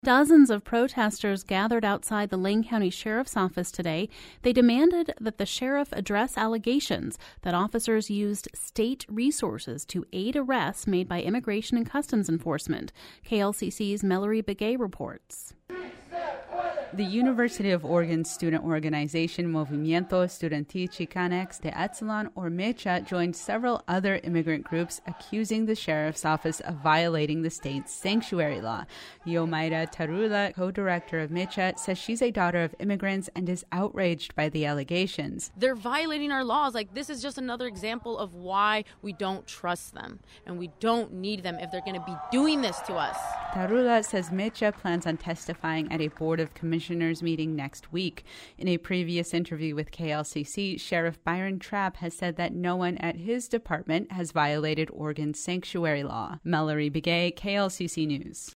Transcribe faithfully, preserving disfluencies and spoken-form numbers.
Dozens of protesters gathered outside the Lane County Sheriff's Office today. They demanded that the sheriff address allegations that officers used state resources to aid arrests made by Immigration and Customs Enforcement. K L C C's Mallory Begay reports. The University of Oregon student organization Movimiento Estudiantil Chicanx de Etzelon, or MICHA, joined several other immigrant groups accusing the sheriff's office of violating the state's sanctuary law. Yomaira Tarula, co-director of MICHA, says she's a daughter of immigrants and is outraged by the allegations. They're violating our laws. Like, this is just another example of why we don't trust them and we don't need them if they're going to be doing this to us. Tarula says MICHA plans on testifying at a Board of Commissioners meeting next week. In a previous interview with K L C C, Sheriff Byron Trapp has said that no one at his department has violated Oregon's sanctuary law. Mallory Begay, K L C C News.